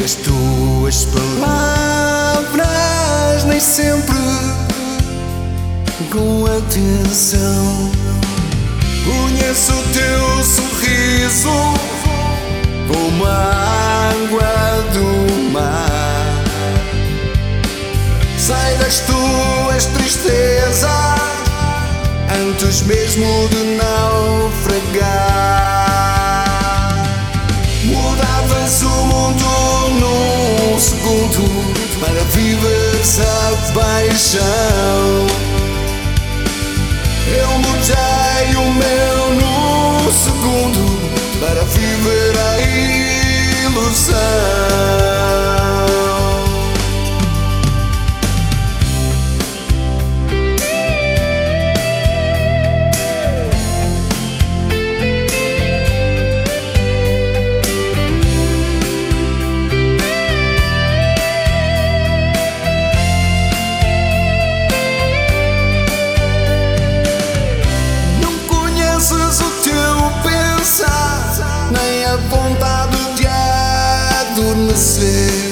as tuas palavras, nem sempre com atenção. Conheço o teu sorriso como a água do mar. Sei das tuas tristezas antes mesmo de naufragar. Mudavas o mundo num segundo para viveres a paixão. Eu mudei o meu num segundo para viver a ilusão. Nem a vontade de adormecer.